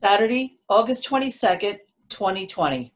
Saturday, August 22nd, 2020.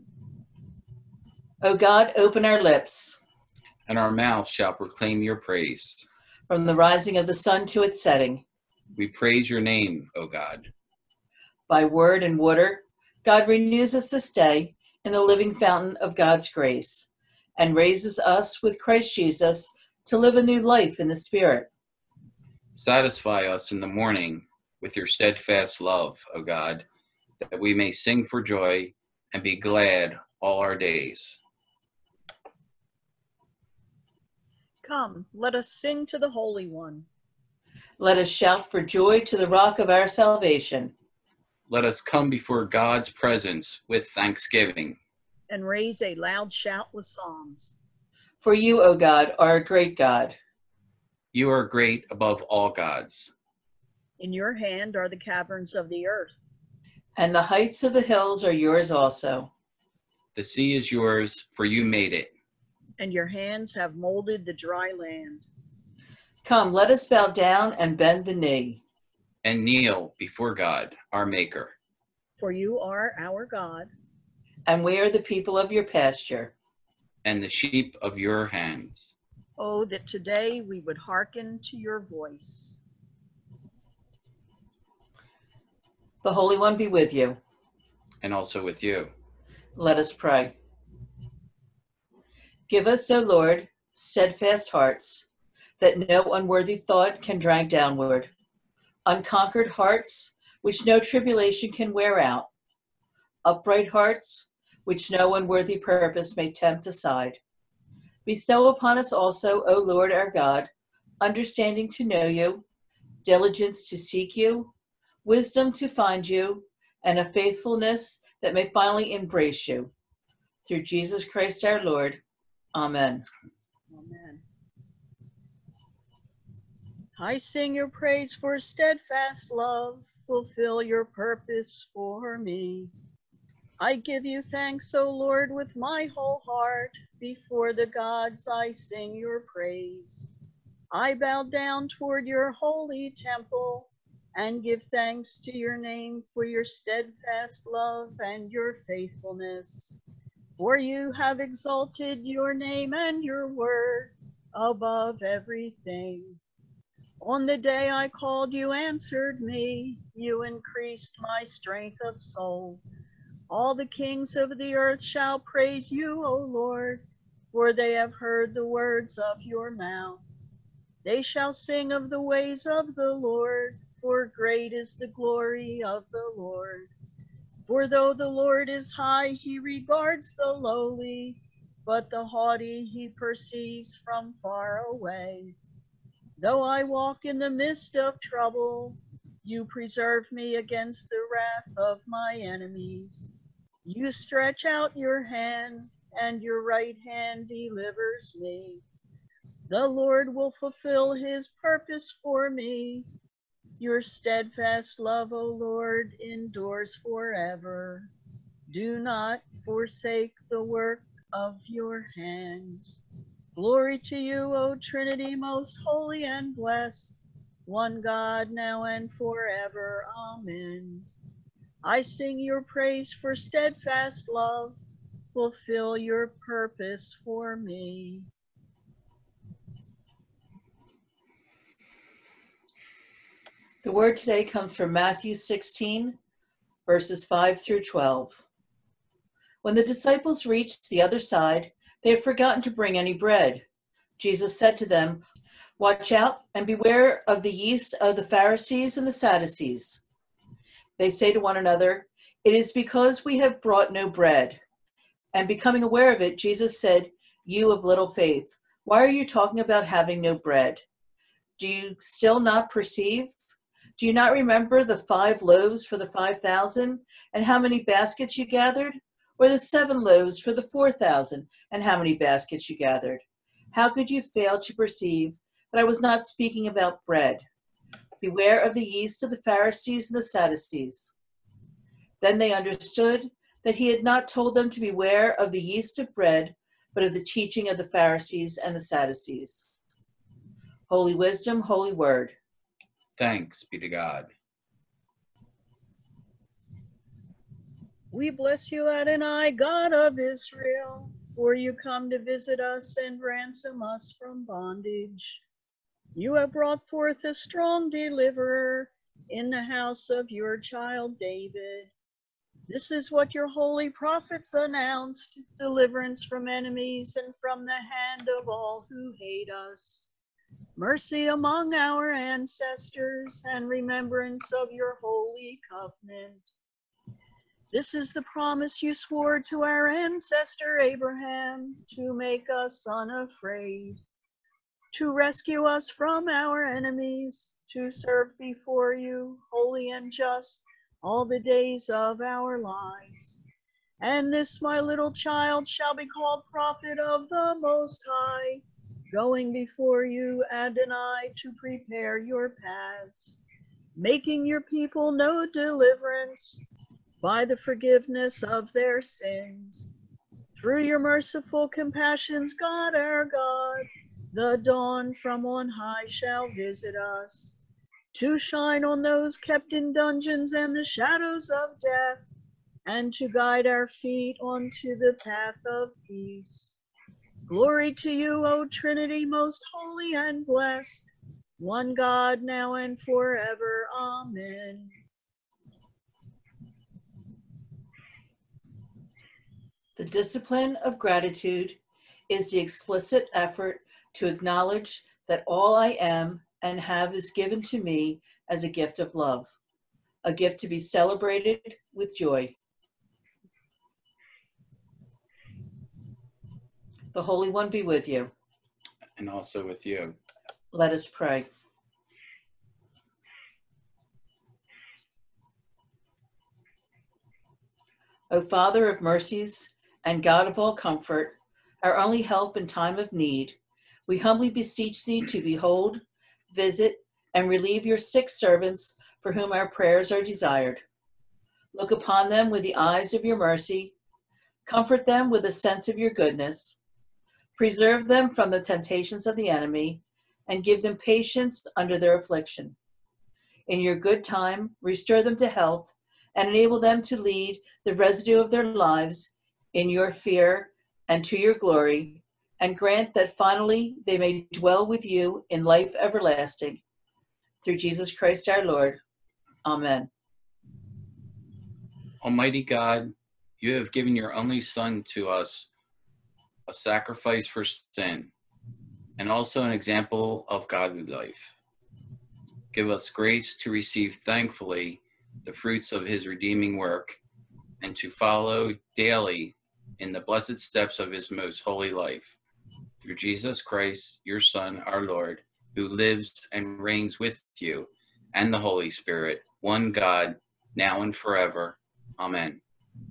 O God, open our lips. And our mouth shall proclaim your praise. From the rising of the sun to its setting. We praise your name, O God. By word and water, God renews us this day in the living fountain of God's grace, and raises us with Christ Jesus to live a new life in the Spirit. Satisfy us in the morning with your steadfast love, O God, that we may sing for joy and be glad all our days. Come, let us sing to the Holy One. Let us shout for joy to the rock of our salvation. Let us come before God's presence with thanksgiving. And raise a loud shout with psalms. For you, O God, are a great God. You are great above all gods. In your hand are the caverns of the earth. And the heights of the hills are yours also. The sea is yours, for you made it. And your hands have molded the dry land. Come, let us bow down and bend the knee. And kneel before God, our Maker. For you are our God. And we are the people of your pasture. And the sheep of your hands. Oh, that today we would hearken to your voice. The Holy One be with you. And also with you. Let us pray. Give us, O Lord, steadfast hearts, that no unworthy thought can drag downward, unconquered hearts, which no tribulation can wear out, upright hearts, which no unworthy purpose may tempt aside. Bestow upon us also, O Lord our God, understanding to know you, diligence to seek you, wisdom to find you, and a faithfulness that may finally embrace you. Through Jesus Christ our Lord. Amen. Amen. I sing your praise for steadfast love. Fulfill your purpose for me. I give you thanks, O Lord, with my whole heart. Before the gods I sing your praise. I bow down toward your holy temple and give thanks to your name for your steadfast love and your faithfulness. For you have exalted your name and your word above everything. On the day I called, you answered me. You increased my strength of soul. All the kings of the earth shall praise you, O Lord, for they have heard the words of your mouth. They shall sing of the ways of the Lord, for great is the glory of the Lord. For though the Lord is high, he regards the lowly, but the haughty he perceives from far away. Though I walk in the midst of trouble, you preserve me against the wrath of my enemies. You stretch out your hand, and your right hand delivers me. The Lord will fulfill his purpose for me. Your steadfast love, O Lord, endures forever. Do not forsake the work of your hands. Glory to you, O Trinity, most holy and blessed, one God, now and forever. Amen. I sing your praise for steadfast love. Fulfill your purpose for me. The word today comes from Matthew 16, verses 5 through 12. When the disciples reached the other side, they had forgotten to bring any bread. Jesus said to them, "Watch out and beware of the yeast of the Pharisees and the Sadducees." They say to one another, "It is because we have brought no bread." And becoming aware of it, Jesus said, "You of little faith, why are you talking about having no bread? Do you still not perceive? Do you not remember the 5 loaves for the 5,000 and how many baskets you gathered? Or the 7 loaves for the 4,000 and how many baskets you gathered? How could you fail to perceive that I was not speaking about bread? Beware of the yeast of the Pharisees and the Sadducees." Then they understood that he had not told them to beware of the yeast of bread, but of the teaching of the Pharisees and the Sadducees. Holy wisdom, holy word. Thanks be to God. We bless you, Adonai, God of Israel, for you come to visit us and ransom us from bondage. You have brought forth a strong deliverer in the house of your child David. This is what your holy prophets announced, deliverance from enemies and from the hand of all who hate us. Mercy among our ancestors and remembrance of your holy covenant. This is the promise you swore to our ancestor Abraham, to make us unafraid, to rescue us from our enemies, to serve before you, holy and just, all the days of our lives. And this my little child shall be called prophet of the Most High, going before you, Adonai, to prepare your paths, making your people know deliverance by the forgiveness of their sins. Through your merciful compassions, God our God, the dawn from on high shall visit us, to shine on those kept in dungeons and the shadows of death, and to guide our feet onto the path of peace. Glory to you, O Trinity, most holy and blessed, one God, now and forever. Amen. The discipline of gratitude is the explicit effort to acknowledge that all I am and have is given to me as a gift of love, a gift to be celebrated with joy. The Holy One be with you. And also with you. Let us pray. O Father of mercies and God of all comfort, our only help in time of need, we humbly beseech thee to behold, visit, and relieve your sick servants for whom our prayers are desired. Look upon them with the eyes of your mercy, comfort them with a sense of your goodness, preserve them from the temptations of the enemy, and give them patience under their affliction. In your good time, restore them to health and enable them to lead the residue of their lives in your fear and to your glory, and grant that finally they may dwell with you in life everlasting. Through Jesus Christ our Lord. Amen. Almighty God, you have given your only Son to us, a sacrifice for sin, and also an example of godly life. Give us grace to receive thankfully the fruits of his redeeming work, and to follow daily in the blessed steps of his most holy life. Through Jesus Christ, your Son, our Lord, who lives and reigns with you and the Holy Spirit, one God, now and forever. Amen.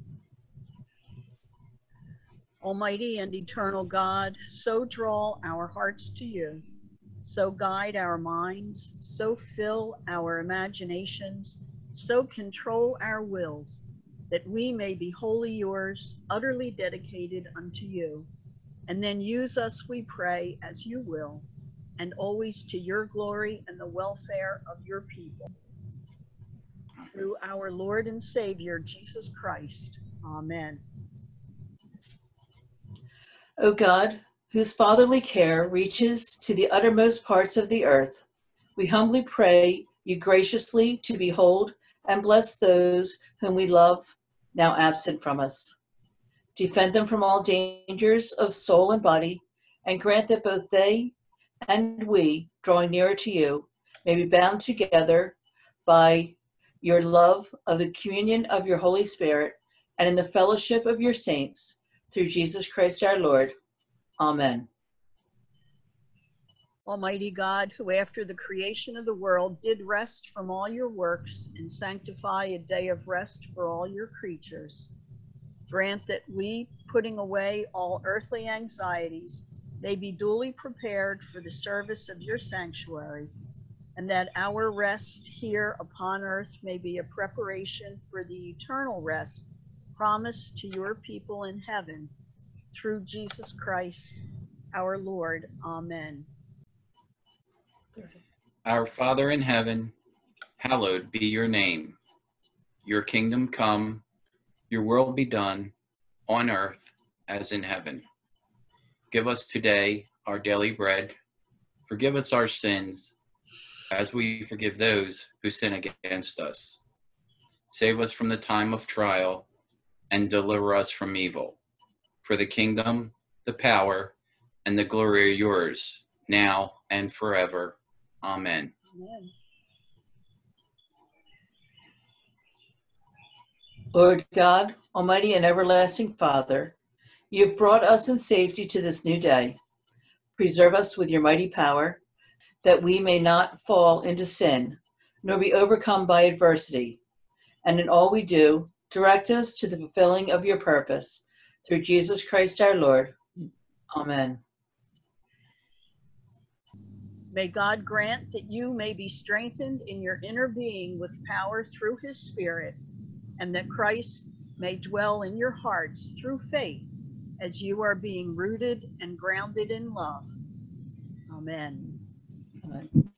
Almighty and eternal God, so draw our hearts to you, so guide our minds, so fill our imaginations, so control our wills, that we may be wholly yours, utterly dedicated unto you. And then use us, we pray, as you will, and always to your glory and the welfare of your people. Through our Lord and Savior, Jesus Christ. Amen. O God, whose fatherly care reaches to the uttermost parts of the earth, we humbly pray you graciously to behold and bless those whom we love, now absent from us. Defend them from all dangers of soul and body, and grant that both they and we, drawing nearer to you, may be bound together by your love of the communion of your Holy Spirit and in the fellowship of your saints, through Jesus Christ our Lord. Amen. Almighty God, who after the creation of the world did rest from all your works and sanctify a day of rest for all your creatures, grant that we, putting away all earthly anxieties, may be duly prepared for the service of your sanctuary, and that our rest here upon earth may be a preparation for the eternal rest promised to your people in heaven, through Jesus Christ our Lord. Amen. Our Father in heaven, hallowed be your name. Your kingdom come, Your will be done on earth as in heaven. Give us today our daily bread. Forgive us our sins as we forgive those who sin against us. Save us from the time of trial and deliver us from evil. For the kingdom, the power, and the glory are yours, now and forever. Amen. Amen. Lord God, Almighty and everlasting Father, you have brought us in safety to this new day. Preserve us with your mighty power, that we may not fall into sin, nor be overcome by adversity. And in all we do, direct us to the fulfilling of your purpose. Through Jesus Christ our Lord. Amen. May God grant that you may be strengthened in your inner being with power through his Spirit, and that Christ may dwell in your hearts through faith as you are being rooted and grounded in love. Amen. Amen.